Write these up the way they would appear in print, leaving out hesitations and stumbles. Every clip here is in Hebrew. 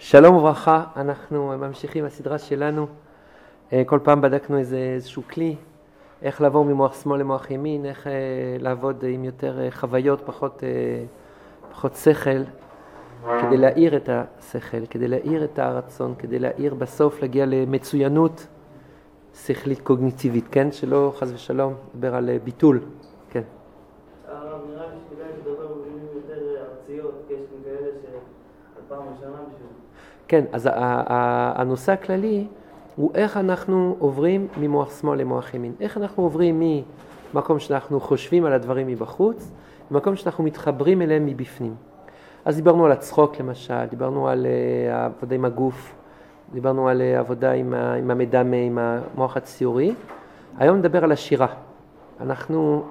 שלום וברכה, אנחנו ממשיכים בסדרה שלנו. כל פעם בדקנו איזשהו כלי, איך לעבור ממוח שמאל למוח ימין, איך לעבוד עם יותר חוויות, פחות שכל, כדי להאיר את השכל, כדי להאיר את הרצון, כדי להאיר בסוף להגיע למצוינות שכלית קוגניטיבית, כן? שלא חס ושלום דבר על ביטול, כן. הרב, נראה לי שכדאי לדבר במילים יותר ארציות, כי יש כאלה שעל פעם ראשונה בשביל... כן, אז הנושא הכללי הוא איך אנחנו עוברים ממוח שמאל למוח ימין. איך אנחנו עוברים ממקום שאנחנו חושבים על הדברים מבחוץ, למקום שאנחנו מתחברים אליהם מבפנים. אז דיברנו על הצחוק למשל, דיברנו על עבודה עם הגוף, דיברנו על עבודה עם המדמה, עם המוח הציורי. היום נדבר על השירה. אנחנו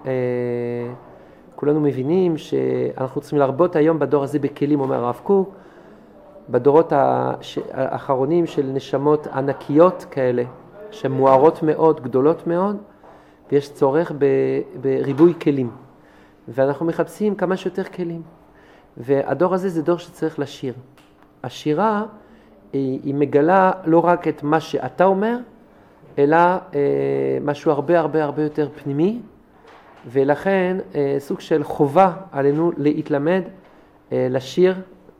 כולנו מבינים שאנחנו צריכים להרבות היום בדור הזה בכלים, אומר הרב קוק, בדורות האחרונים של נשמות ענקיות כאלה, שמוארות מאוד, גדולות מאוד, ויש צורך בריבוי כלים. ואנחנו מחפשים כמה שיותר כלים. והדור הזה זה דור שצריך לשיר. השירה היא מגלה לא רק את מה שאתה אומר, אלא משהו הרבה הרבה הרבה יותר פנימי, ולכן סוג של חובה עלינו להתלמד, לשיר,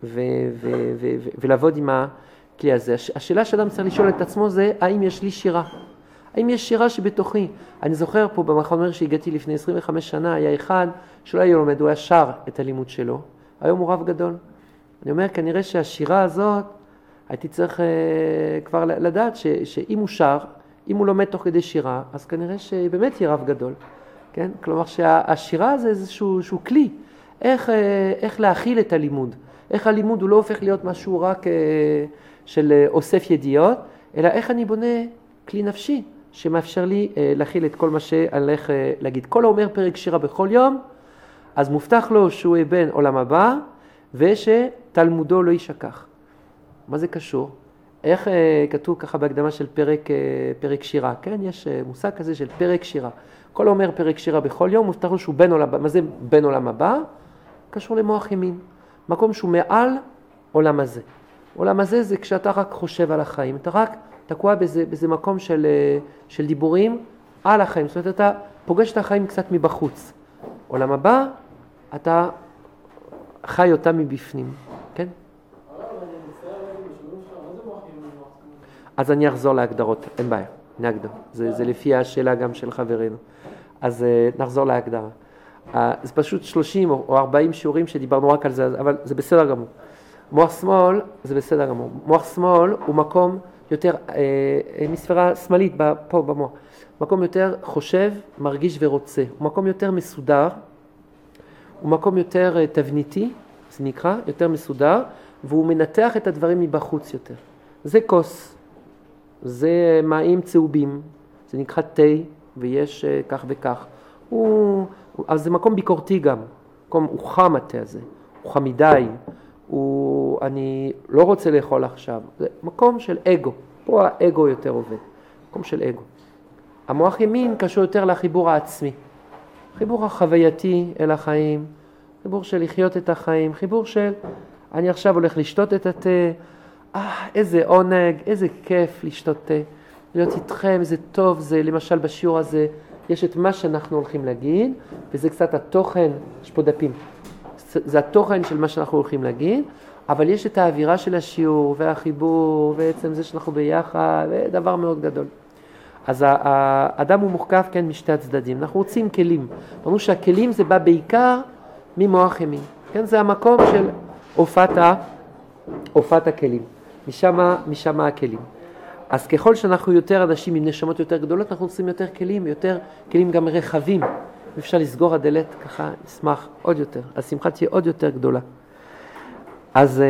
ולעבוד עם הכלי הזה. השאלה שאדם צריך לשאול את עצמו זה, האם יש לי שירה? האם יש שירה שבתוכי? אני זוכר פה במחומר שהגעתי לפני 25 שנה, היה אחד שלא היה לומד, הוא היה שר את הלימוד שלו. היום הוא רב גדול. אני אומר, כנראה שהשירה הזאת, הייתי צריך כבר לדעת שאם הוא שר, אם הוא לומד תוך כדי שירה, אז כנראה שבאמת יהיה רב גדול. כן? כלומר שהשירה זה איזשהו כלי. איך להכיל את הלימוד? איך הלימוד הוא לא הופך להיות משהו רק של אוסף ידיעות, אלא איך אני בונה כלי נפשי שמאפשר לי להכיל את כל מה שאני הולך להגיד. כל האומר פרק שירה בכל יום, אז מובטח לו שהוא יהיה בן עולם הבא, ושתלמודו לא יישכח. מה זה קשור? איך כתוב ככה בהקדמה של פרק שירה, כן? יש מושג כזה של פרק שירה. כל האומר פרק שירה בכל יום, מובטח לו שהוא בן עולם הבא. מה זה בן עולם הבא? קשור למוח ימין. מקום שהוא מעל עולם הזה. עולם הזה זה כשאתה רק חושב על החיים. אתה רק תקוע באיזה מקום של דיבורים על החיים. זאת אומרת, אתה פוגש את החיים קצת מבחוץ. עולם הבא, אתה חי אותם מבפנים. כן? אז אני אחזור להגדרות, אין בעיה, נגדור. זה לפי השאלה גם של חברנו. אז נחזור להגדרה. זה פשוט 30 או 40 שיעורים שדיברנו רק על זה, אבל זה בסדר גמור. מוח שמאל, זה בסדר גמור. מוח שמאל הוא מקום יותר, מספירה שמאלית פה במוח, מקום יותר חושב, מרגיש ורוצה. הוא מקום יותר מסודר, הוא מקום יותר תבניתי, זה נקרא, יותר מסודר, והוא מנתח את הדברים מבחוץ יותר. זה כוס, זה מים צהובים, זה נקרא תה, ויש כך וכך. אז זה מקום ביקורתי גם, הוא חם התה הזה, הוא חם מדי, אני לא רוצה לאכול עכשיו, זה מקום של אגו, פה האגו יותר עובד, מקום של אגו. המוח ימין קשור יותר לחיבור העצמי, חיבור החווייתי אל החיים, חיבור של לחיות את החיים, חיבור של אני עכשיו הולך לשתות את התה, איזה עונג, איזה כיף לשתות תה, להיות איתכם, איזה טוב זה, למשל בשיעור הזה, יש את מה שאנחנו הולכים להגיד, וזה קצת התוכן, יש פה דפים, זה התוכן של מה שאנחנו הולכים להגיד, אבל יש את האווירה של השיעור והחיבור, ובעצם זה שאנחנו ביחד, ודבר מאוד גדול. אז האדם הוא מורכב כן משתי הצדדים, אנחנו רוצים כלים, אמרנו שהכלים זה בא בעיקר ממוח ימין, כן? זה המקום של הופעת הכלים, משם הכלים. אז ככל שאנחנו יותר אנשים עם נשמות יותר גדולות, אנחנו רוצים יותר כלים גם רחבים. אפשר לסגור הדלת ככה, נשמח עוד יותר. השמחה תהיה עוד יותר גדולה. אז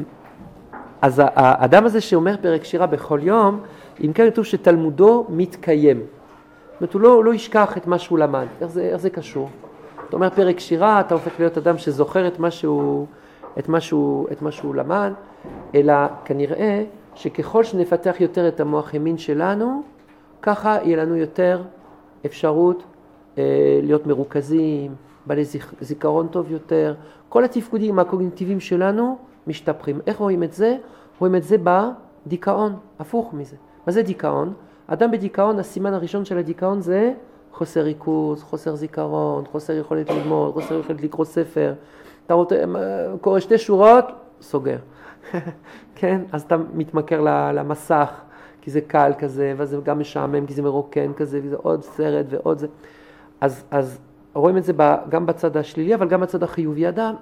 האדם הזה שאומר פרק שירה בכל יום, אם כן כתוב שתלמודו מתקיים. זאת אומרת, הוא לא ישכח את מה שהוא למד. איך זה קשור? אתה אומר פרק שירה, אתה הופך להיות אדם שזוכר את מה שהוא למד, אלא כנראה שככל שנפתח יותר את המוח ימין שלנו, ככה יהיה לנו יותר אפשרות להיות מרוכזים, בעלי זיכרון טוב יותר. כל התפקודים הקוגניטיביים שלנו משתפרים. איך רואים את זה? רואים את זה בדיכאון, הפוך מזה. מה זה דיכאון? אדם בדיכאון, הסימן הראשון של הדיכאון זה חוסר ריכוז, חוסר זיכרון, חוסר יכולת ללמוד, חוסר יכולת לקרוא ספר. אתה קורא 2 שורות, סוגר. כן? אז אתה מתמכר למסך, כי זה קל כזה, וזה גם משעמם, כי זה מרוקן כזה, וזה עוד סרט ועוד זה. אז רואים את זה גם בצד השלילי, אבל גם בצד החיובי. אדם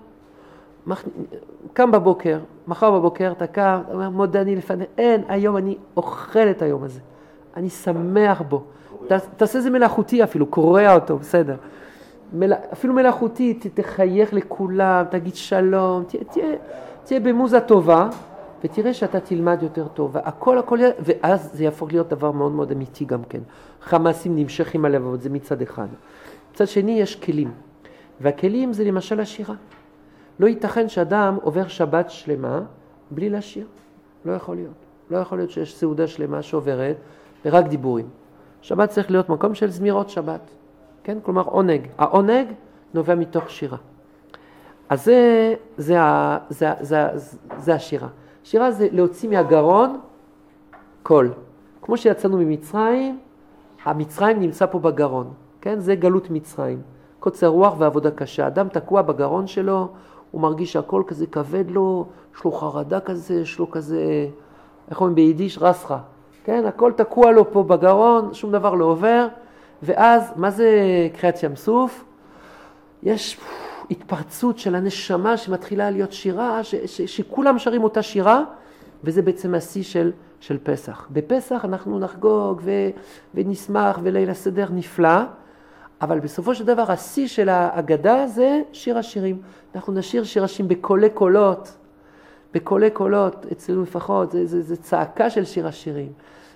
קם בבוקר, מחר בבוקר, אתה קם, אתה אומר, מודה אני לפני, אין, היום אני אוכל את היום הזה. אני שמח בו. תעשה זה מלאכותי אפילו, קורא אותו, בסדר. אפילו מלאכותי, תחייך לכולם, תגיד שלום, תהיה במוזה טובה, ותראה שאתה תלמד יותר טוב. ואז זה יהפוך להיות דבר מאוד מאוד אמיתי גם כן. חמאסים נמשכים הלבבות, זה מצד אחד. מצד שני יש כלים, והכלים זה למשל השירה. לא ייתכן שאדם עובר שבת שלמה בלי לשיר. לא יכול להיות. לא יכול להיות שיש סעודה שלמה שעוברת ורק דיבורים. שבת צריך להיות מקום של זמירות שבת. כן? כלומר עונג. העונג נובע מתוך שירה. אז זה השירה. שירה זה להוציא מהגרון קול. כמו שיצאנו ממצרים, המצרים נמצא פה בגרון. כן? זה גלות מצרים. קוצר רוח ועבודה קשה. אדם תקוע בגרון שלו, הוא מרגיש שהכל כזה כבד לו, יש לו חרדה כזה, יש לו כזה, איך אומרים ביידיש? רסחה. כן? הכל תקוע לו פה בגרון, שום דבר לא עובר. ואז, מה זה קריאת ים סוף? יש התפרצות של הנשמה שמתחילה להיות שירה, שכולם שרים אותה שירה, וזה בעצם השיא של פסח. בפסח אנחנו נחגוג ונשמח וליל הסדר נפלא, אבל בסופו של דבר השיא של ההגדה זה שיר השירים. אנחנו נשיר שיר השירים בקולי קולות, אצלנו לפחות, זה צעקה של שיר השירים,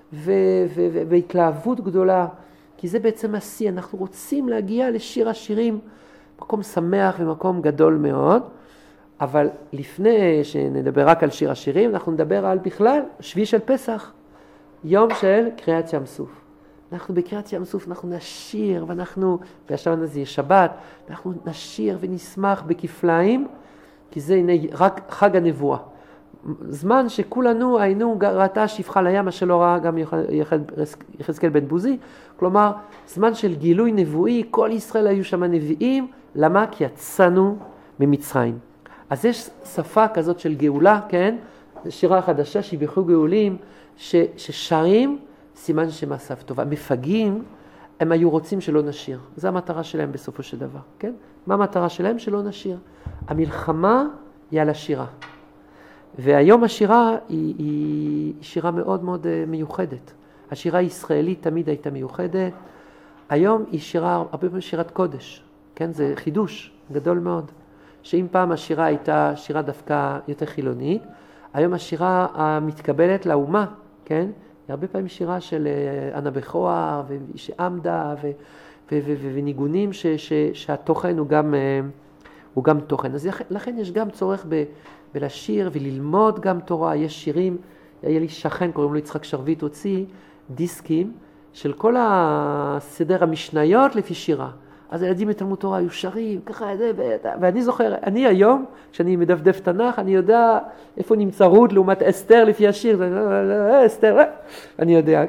והתלהבות גדולה, כי זה בעצם השיא. אנחנו רוצים להגיע לשיר השירים, מקום שמח ומקום גדול מאוד, אבל לפני שנדבר רק על שיר השירים, אנחנו נדבר על בכלל שביעי של פסח, יום של קריאת ים סוף. אנחנו בקריאת ים סוף, אנחנו נשיר, והשבת הזה יהיה שבת, אנחנו נשיר ונשמח בכפליים, כי זה רק חג הנבואה. זמן שכולנו היינו ראתה שפחה לים, מה שלא ראה גם יחזקאל בן בוזי, כלומר, זמן של גילוי נבואי, כל ישראל היו שם נביאים, למה? כי יצאנו ממצרים. אז יש שפה כזאת של גאולה, כן? שירה חדשה, שיבחו גאולים, ששרים, סימן שמעשיו טוב. המפגעים, הם היו רוצים שלא נשיר. זו המטרה שלהם בסופו של דבר, כן? מה המטרה שלהם? שלא נשיר. המלחמה היא על השירה. והיום השירה היא שירה מאוד מאוד מיוחדת. השירה הישראלית תמיד הייתה מיוחדת. היום היא שירה, הרבה פעמים שירת קודש, כן? זה חידוש גדול מאוד. שאם פעם השירה הייתה שירה דווקא יותר חילונית, היום השירה המתקבלת לאומה, כן? היא הרבה פעמים שירה של אנה בכורה שעמדה וניגונים שהתוכן הוא גם תוכן. אז לכן יש גם צורך בלשיר וללמוד גם תורה. יש שירים, היה לי שכן, קוראים לו יצחק שרביט, הוציא דיסקים של כל הסדר המשניות לפי שירה. אז הילדים בתלמוד תורה היו שרים, ככה, ואני זוכר, אני היום, כשאני מדפדף תנ"ך, אני יודע איפה נמצא רות לעומת אסתר לפי השיר, אסתר, אני יודע,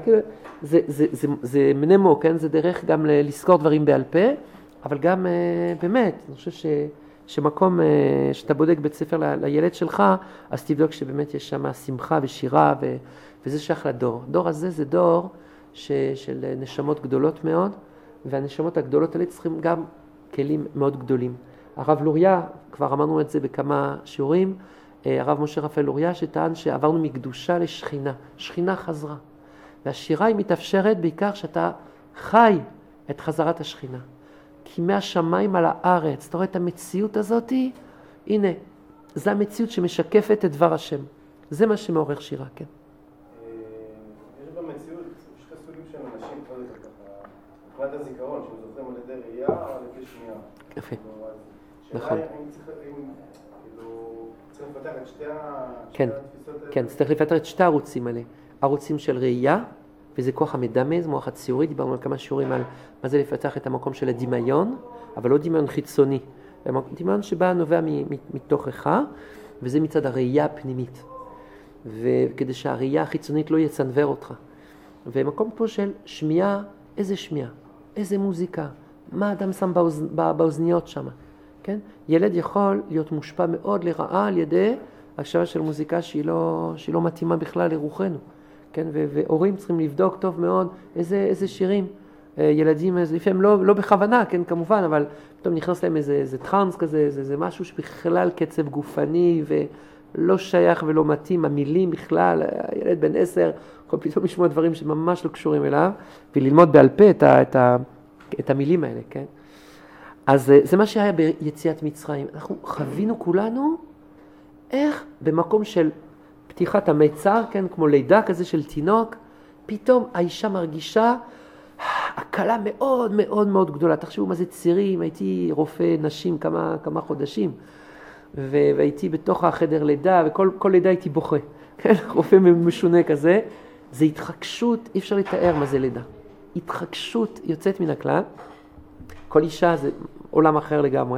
זה מנמו, כן? זה דרך גם לזכור דברים בעל פה, אבל גם באמת, אני חושב שמקום שאתה בודק בית ספר לילד שלך, אז תבדוק שבאמת יש שם שמחה ושירה, וזה שייך לדור. הדור הזה זה דור של נשמות גדולות מאוד, והנשמות הגדולות האלה צריכים גם כלים מאוד גדולים. הרב לוריה, כבר אמרנו את זה בכמה שיעורים, הרב משה רפאל לוריה, שטען שעברנו מקדושה לשכינה. שכינה חזרה. והשירה היא מתאפשרת בעיקר שאתה חי את חזרת השכינה. כי מהשמיים על הארץ, אתה רואה את המציאות הזאת, הנה, זו המציאות שמשקפת את דבר השם. זה מה שמעורר שירה, כן. יש במציאות שתי סוגים של אנשים, מבחינת הזיכרון, שהם זוכרים על ידי ראייה או על ידי שמיעה. יפה. נכון. שאלה אם צריך לפתח את שתי התפיסות האלה? כן, צריך לפתח את שתי הערוצים האלה. ערוצים של ראייה, וזה כוח המדמה, זה מוח הציורי, דיברנו על כמה שיעורים על מה זה לפתח את המקום של הדמיון, אבל לא דמיון חיצוני. דמיון שבא נובע מתוכך, וזה מצד הראייה הפנימית. וכדי שהראייה החיצונית לא יצנבר אותך. ומקום פה של שמיעה, איזה שמיעה, איזה מוזיקה, מה אדם שם באוזניות שם, כן? ילד יכול להיות מושפע מאוד לרעה על ידי הקשבה של מוזיקה שהיא לא מתאימה בכלל לרוחנו, כן? והורים צריכים לבדוק טוב מאוד איזה שירים, ילדים, לפעמים לא בכוונה, כן, כמובן, אבל פתאום נכנס להם איזה טרנס כזה, זה משהו שבכלל קצב גופני ולא שייך ולא מתאים, המילים בכלל, ילד בן 10, יכול פתאום לשמוע דברים שממש לא קשורים אליו, וללמוד בעל פה את המילים האלה, כן? אז זה מה שהיה ביציאת מצרים. אנחנו חווינו כולנו איך במקום של פתיחת המיצר, כן, כמו לידה כזה של תינוק, פתאום האישה מרגישה הקלה מאוד מאוד מאוד גדולה. תחשבו מה זה צירים, הייתי רופא נשים כמה חודשים, והייתי בתוך החדר לידה, וכל לידה הייתי בוכה, כן, רופא משונה כזה. זה התחקשות, אי אפשר לתאר מה זה לידה. התחקשות יוצאת מן הכלל, כל אישה זה עולם אחר לגמרי,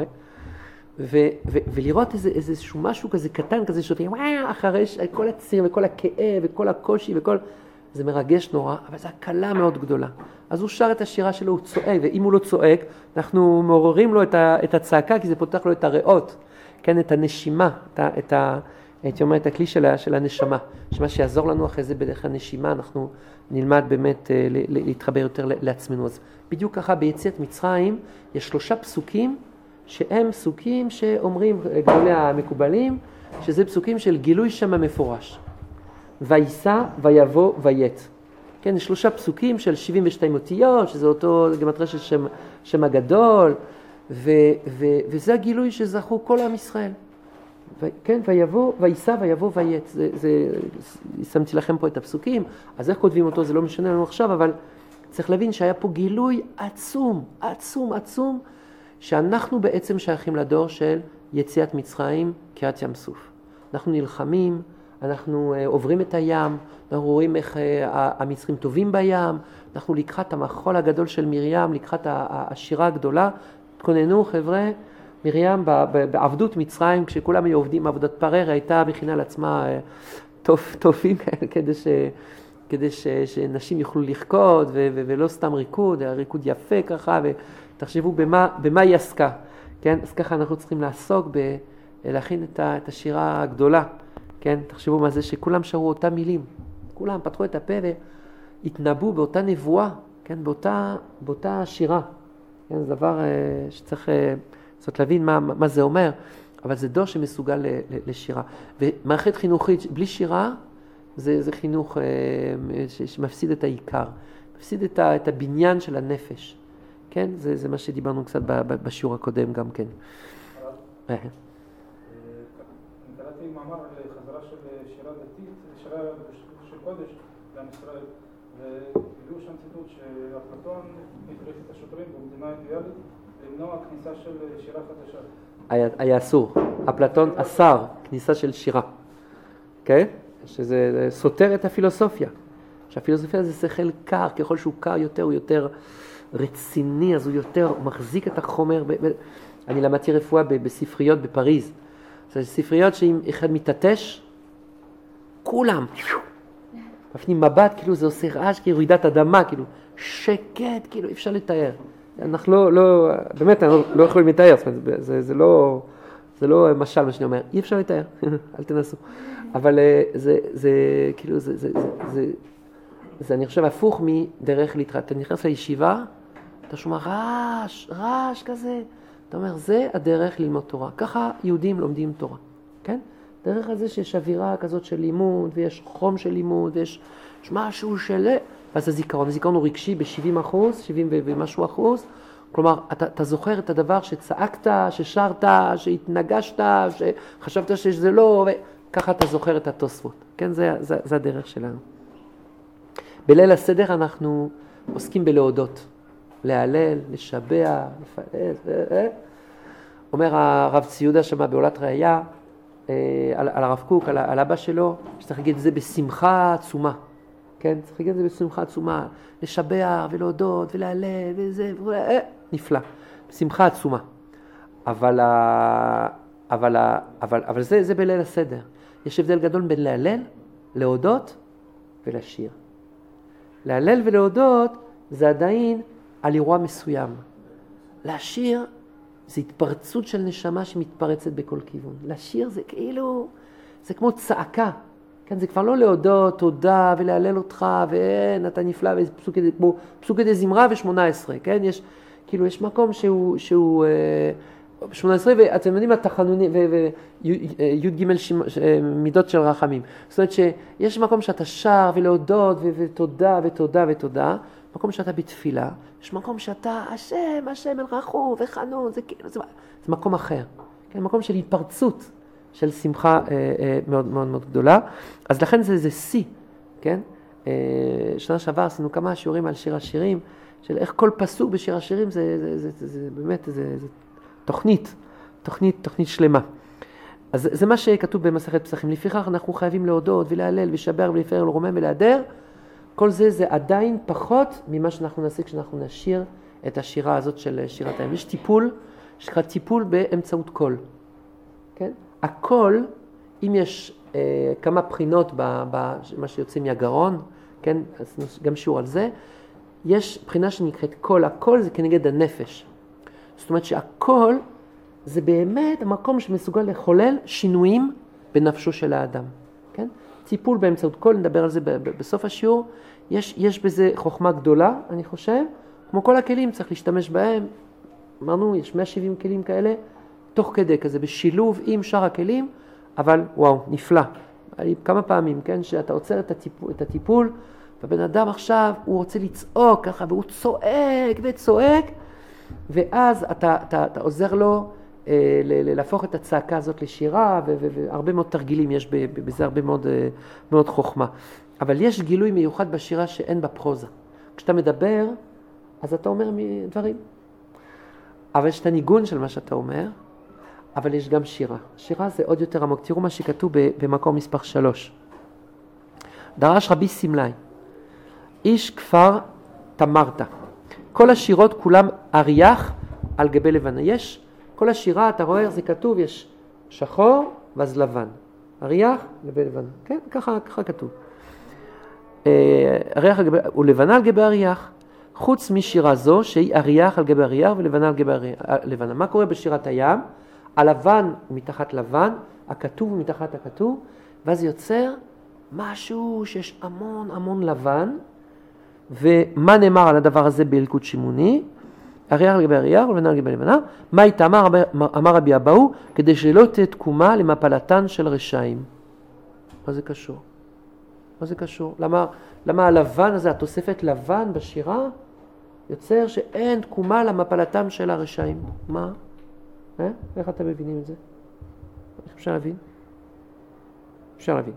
ולראות איזשהו משהו כזה קטן כזה שאומרים, אחרי כל הציר וכל הכאב וכל הקושי וכל, זה מרגש נורא, אבל זה הקלה מאוד גדולה. אז הוא שר את השירה שלו, הוא צועק, ואם הוא לא צועק, אנחנו מעוררים לו את הצעקה, כי זה פותח לו את הריאות, כן, את הנשימה, הייתי אומר את הכלי של הנשמה, שמה שיעזור לנו אחרי זה בדרך הנשימה, אנחנו נלמד באמת להתחבר יותר לעצמנו. אז בדיוק ככה ביציאת מצרים, יש 3 פסוקים, שהם פסוקים שאומרים גדולי המקובלים, שזה פסוקים של גילוי שם המפורש. ויסע, ויבוא, וית. כן, 3 פסוקים של 72 אותיות, שזה אותו גמטריה של שם הגדול, וזה הגילוי שזכו כל עם ישראל. כן, ויבוא, ויסע, ויבוא, וית. שמתי לכם פה את הפסוקים, אז איך כותבים אותו? זה לא משנה לנו עכשיו, אבל צריך להבין שהיה פה גילוי עצום, עצום, עצום, שאנחנו בעצם שייכים לדור של יציאת מצרים, קריעת ים סוף. אנחנו נלחמים, אנחנו עוברים את הים, אנחנו רואים איך המצרים טובים בים, אנחנו לקחת המחול הגדול של מרים, לקחת השירה הגדולה. תכוננו חבר'ה, מרים בעבדות מצרים, כשכולם היו עובדים עבודת פרר, הייתה מכינה לעצמה טופים כדי שנשים יוכלו לחכות, ולא סתם ריקוד, ריקוד יפה ככה, ותחשבו במה היא עסקה. כן? אז ככה אנחנו צריכים לעסוק להכין את השירה הגדולה. כן? תחשבו מה זה שכולם שרו אותם מילים. כולם פתחו את הפה והתנבאו באותה נבואה, כן? באותה שירה. כן? זה דבר שצריך להבין מה זה אומר, אבל זה דור שמסוגל לשירה. ומערכת חינוכית בלי שירה, זה חינוך שמפסיד את העיקר, מפסיד את הבניין של הנפש. כן? זה מה שדיברנו קצת בשיעור הקודם גם כן. אני קראתי מאמר לחזרה של שירה דתית, שירה של קודש לעם ישראל, והביאו שם ציטוט שאפלטון הכריח את השוטרים במדינה אידיאלית למנוע כניסה של שירה חדשה. היה אסור. אפלטון אסר כניסה של שירה. כן? שזה סותר את הפילוסופיה. שהפילוסופיה זה שכל קר, ככל שהוא קר יותר הוא יותר רציני, אז הוא יותר מחזיק את החומר. אני למדתי רפואה בספריות בפריז. זה ספריות שאם אחד מתעטש, כולם מפנים מבט, כאילו זה עושה רעש, כאילו רעידת אדמה, כאילו שקט, כאילו אי אפשר לתאר. אנחנו באמת לא יכולים לתאר, זה לא משל מה שאני אומר, אי אפשר לתאר, אל תנסו. אבל זה כאילו, זה אני חושב הפוך מדרך להתראה. אתה נכנס לישיבה, אתה שומע רעש כזה, אתה אומר, זה הדרך ללמוד תורה. ככה יהודים לומדים תורה, כן? דרך הזה שיש אווירה כזאת של לימוד, ויש חום של לימוד, ויש משהו של... ואז הזיכרון הוא רגשי ב-70%, 70 ומשהו אחוז. כלומר, אתה זוכר את הדבר שצעקת, ששרת, שהתנגשת, שחשבת שזה לא, וככה אתה זוכר את התוספות. כן, זה הדרך שלנו. בליל הסדר אנחנו עוסקים בלהודות. להלל, לשבח, לפעל. אומר הרב ציודה שמה בעולת ראייה, על הרב קוק, על אבא שלו, שצריך להגיד את זה בשמחה עצומה. כן? צריך להגיד את זה בשמחה עצומה. לשבח ולהודות ולהלל וזה, נפלא. בשמחה עצומה. אבל זה בליל הסדר. יש הבדל גדול בין להלל להודות ולשיר. להלל ולהודות זה עדיין על אירוע מסוים. לשיר זה התפרצות של נשמה שמתפרצת בכל כיוון. לשיר זה כאילו, זה כמו צעקה. כן, זה כבר לא להודות, תודה ולהלל אותך, ואין, אתה נפלא, כמו פסוקי דה זמרה ו-18, כן? יש מקום שהוא 18, ואתם יודעים, התחנונים, וי' ג' מידות של רחמים. זאת אומרת שיש מקום שאתה שר ולהודות, ותודה ותודה ותודה, מקום שאתה בתפילה, יש מקום שאתה, השם אל רחום וחנון, זה כאילו, זה מקום אחר. כן, מקום של התפרצות, של שמחה מאוד מאוד מאוד גדולה. אז לכן זה שיא, כן? שנה שעבר עשינו כמה שיעורים על שיר השירים, של איך כל פסוק בשיר השירים זה באמת, זה תוכנית שלמה. אז זה מה שכתוב במסכת פסחים. לפיכך אנחנו חייבים להודות ולהלל ושבר ולפאר ולרומם ולהדר. כל זה עדיין פחות ממה שאנחנו נעשה כשאנחנו נשיר את השירה הזאת של שירת הים. יש טיפול, שנקרא טיפול באמצעות קול. כן? הקול, אם יש כמה בחינות במה שיוצא מהגרון, כן? אז גם שיעור על זה, יש בחינה שנקראת קול. הקול זה כנגד הנפש. זאת אומרת שהקול זה באמת המקום שמסוגל לחולל שינויים בנפשו של האדם. כן? טיפול באמצעות קול, נדבר על זה בסוף השיעור. יש בזה חוכמה גדולה, אני חושב. כמו כל הכלים צריך להשתמש בהם. אמרנו, יש 170 כלים כאלה, תוך כדי כזה, בשילוב עם שאר הכלים, אבל וואו, נפלא. כמה פעמים, כן, שאתה עוצר את הטיפול, והבן אדם עכשיו, הוא רוצה לצעוק ככה, והוא צועק וצועק, ואז אתה עוזר לו להפוך את הצעקה הזאת לשירה, והרבה מאוד תרגילים, יש בזה הרבה מאוד חוכמה. אבל יש גילוי מיוחד בשירה שאין בפרוזה. כשאתה מדבר, אז אתה אומר דברים. אבל יש את הניגון של מה שאתה אומר, אבל יש גם שירה. שירה זה עוד יותר עמוק. תראו מה שכתוב במקום מספר 3. דרש רבי סמלי, איש כפר תמרת. כל השירות כולם אריח על גבי לבנה. יש, כל השירה, אתה רואה, זה כתוב, יש שחור ואז לבן. אריח גבי לבנה. כן, ככה כתוב. אריח ולבנה על גבי אריח. חוץ משירה זו שהיא אריח על גבי אריח ולבנה על גבי לבנה. מה קורה בשירת הים? הלבן מתחת לבן, הכתוב מתחת הכתוב, ואז יוצר משהו שיש המון לבן, ומה נאמר על הדבר הזה בילקוט שימוני? אריח על גבי אריח ולבנה על גבי לבנה. מה איתה אמר רבי אבאו? כדי שלא תהיה תקומה למפלתן של רשעים. מה זה קשור? מה זה קשור? למה הלבן הזה, התוספת לבן בשירה, יוצר שאין תקומה למפלתם של הרשעים? מה? איך אתם מבינים את זה? איך אפשר להבין? אפשר להבין.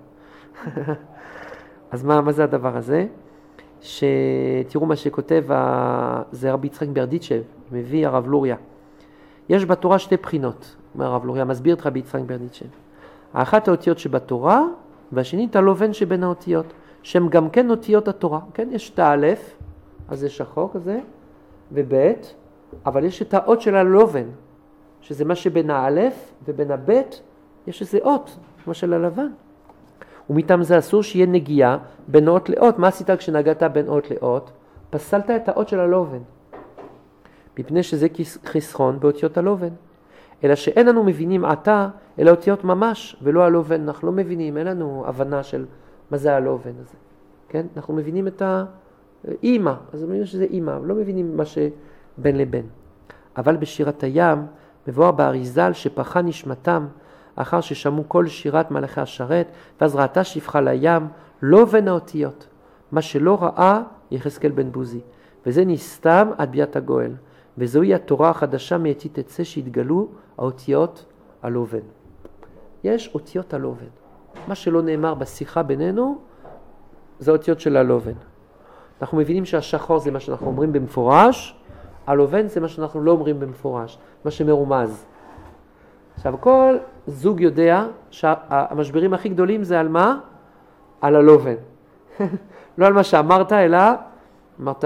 אז מה זה הדבר הזה? שתראו מה שכותב, זה רבי יצחק ברדיצ'ב, מביא הרב לוריה. יש בתורה שתי בחינות, אומר הרב לוריה, מסביר את רבי יצחק ברדיצ'ב. האחת האותיות שבתורה, והשנית הלובן שבין האותיות, שהם גם כן אותיות התורה. כן, יש את האלף, אז זה שחור כזה, ובית, אבל יש את האות של הלובן, שזה מה שבין האלף ובין הבית, יש איזה אות, כמו של הלבן. ומטעם זה אסור שיהיה נגיעה בין אות לאות. מה עשית כשנגעת בין אות לאות? פסלת את האות של הלובן. מפני שזה חסכון באותיות הלובן. אלא שאין לנו מבינים עתה, אלא אותיות ממש, ולא הלובן. אנחנו לא מבינים, אין לנו הבנה של מה זה הלובן הזה. כן? אנחנו מבינים את האמא, אז מבינים שזה אמא, לא מבינים מה שבין לבין. אבל בשירת הים, מבואר באריזל שפחה נשמתם, אחר ששמעו כל שירת מלאכי השרת, ואז ראתה שפחה לים, לא בין האותיות. מה שלא ראה יחזקאל בן בוזי. וזה נסתם עד ביאת הגואל. וזוהי התורה החדשה מעתיד תצא שהתגלו האותיות הלובן. יש אותיות הלובן. מה שלא נאמר בשיחה בינינו, זה האותיות של הלובן. אנחנו מבינים שהשחור זה מה שאנחנו אומרים במפורש, הלובן זה מה שאנחנו לא אומרים במפורש, מה שמרומז. עכשיו, כל זוג יודע שהמשברים הכי גדולים זה על מה? על הלובן. לא על מה שאמרת, אלא אמרת,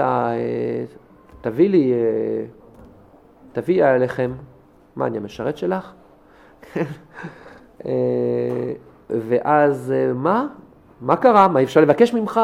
תביא עליכם, מה, אני המשרת שלך? ואז מה קרה? מה אפשר לבקש ממך?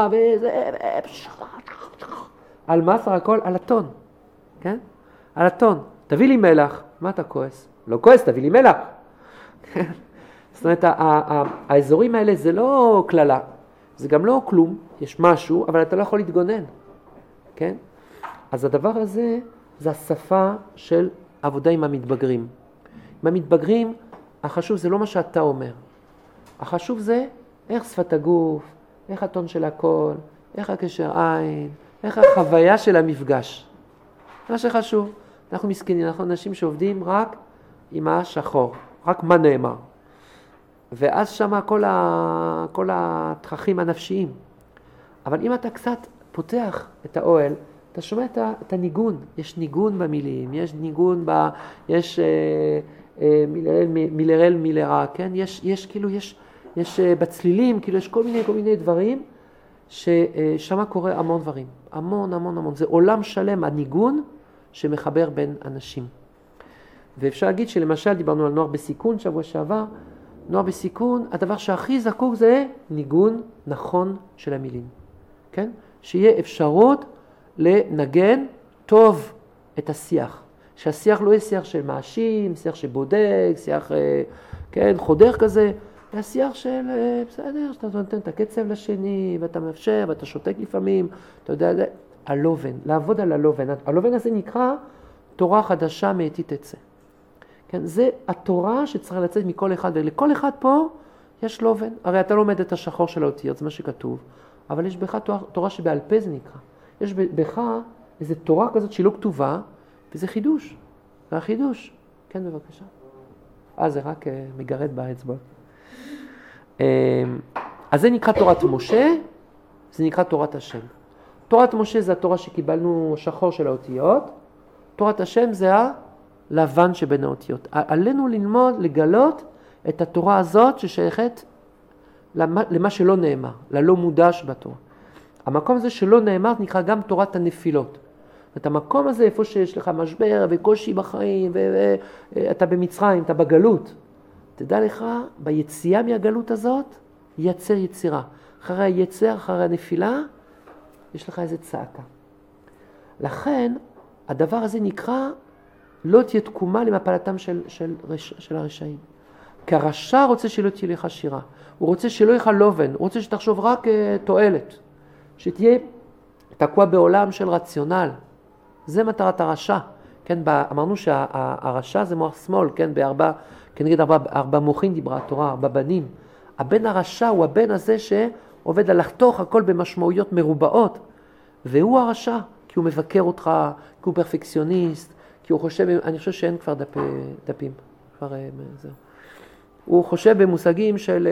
על מה סך הכל? על הטון, כן? על הטון. תביא לי מלח. מה אתה כועס? לא כועס, תביא לי מלח. זאת אומרת, האזורים האלה זה לא כללה, זה גם לא כלום, יש משהו, אבל אתה לא יכול להתגונן, כן? אז הדבר הזה, זה השפה של עבודה עם המתבגרים. עם המתבגרים, החשוב זה לא מה שאתה אומר. החשוב זה איך שפת הגוף, איך הטון של הכל, איך הקשר עין, איך החוויה של המפגש. מה שחשוב, אנחנו מסכנים, אנחנו אנשים שעובדים רק עם השחור, רק מה נאמר. ואז שמה כל התככים הנפשיים. אבל אם אתה קצת פותח את האוהל, אתה שומע את הניגון. יש ניגון במילים, יש ניגון יש מילרל מילרה, כן? יש כאילו, יש בצלילים, כאילו יש כל מיני דברים, ששמה קורה המון דברים. המון. זה עולם שלם, הניגון שמחבר בין אנשים. ואפשר להגיד שלמשל, דיברנו על נוער בסיכון שבוע שעבר, נוער בסיכון, הדבר שהכי זקוק זה ניגון נכון של המילים. כן? שיהיה אפשרות לנגן טוב את השיח. שהשיח לא יהיה שיח של מאשים, שיח שבודק, שיח, כן, חודר כזה. זה שיח של, בסדר, שאתה נותן את הקצב לשני, ואתה מאפשר, ואתה שותק לפעמים, אתה יודע, הלובן, לעבוד על הלובן. הלובן הזה נקרא תורה חדשה מאתי תצא. כן, זה התורה שצריכה לצאת מכל אחד, ולכל אחד פה יש לובן. הרי אתה לומד את השחור של האותיות, זה מה שכתוב, אבל יש בך תורה שבעל פה זה נקרא. יש בך איזו תורה כזאת שהיא לא כתובה, וזה חידוש. זה החידוש. כן, בבקשה. זה רק מגרד באצבע. אז זה נקרא תורת משה, זה נקרא תורת השם. תורת משה זה התורה שקיבלנו שחור של האותיות, תורת השם זה הלבן שבין האותיות. עלינו ללמוד, לגלות את התורה הזאת ששייכת למה שלא נאמר, ללא מודש בתורה. המקום הזה שלא נאמר נקרא גם תורת הנפילות. את המקום הזה איפה שיש לך משבר וקושי בחיים ואתה במצרים, אתה בגלות. תדע לך, ביציאה מהגלות הזאת, ייצר יצירה. אחרי היצר, אחרי הנפילה, יש לך איזו צעקה. לכן, הדבר הזה נקרא, לא תהיה תקומה למפלתם של הרשעים. כי הרשע רוצה שלא תהיה לך שירה. הוא רוצה שלא יהיה לך לובן. הוא רוצה שתחשוב רק תועלת. שתהיה תקוע בעולם של רציונל. זה מטרת הרשע. כן, אמרנו שהרשע זה מוח שמאל, כן, כנגד ארבע מוחין דיברה התורה, 4 בנים. הבן הרשע הוא הבן הזה שעובד על לחתוך הכל במשמעויות מרובעות, והוא הרשע, כי הוא מבקר אותך, כי הוא פרפקציוניסט, כי הוא חושב, אני חושב שאין כבר דפים, כבר זהו. הוא חושב במושגים של,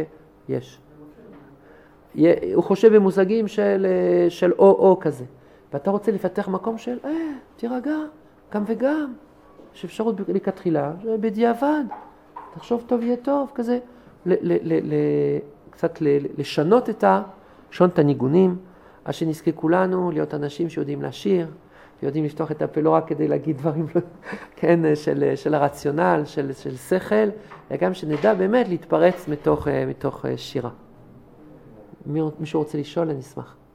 הוא חושב במושגים של או כזה, ואתה רוצה לפתח מקום של, תירגע, גם וגם, יש אפשרות לכתחילה, בדיעבד, תחשוב טוב יהיה טוב, כזה, קצת לשנות את הניגונים, אז שנזכה כולנו להיות אנשים שיודעים לשיר, ויודעים לפתוח את הפה לא רק כדי להגיד דברים, כן, של הרציונל, של שכל, וגם שנדע באמת להתפרץ מתוך שירה. מישהו רוצה לשאול, אני אשמח.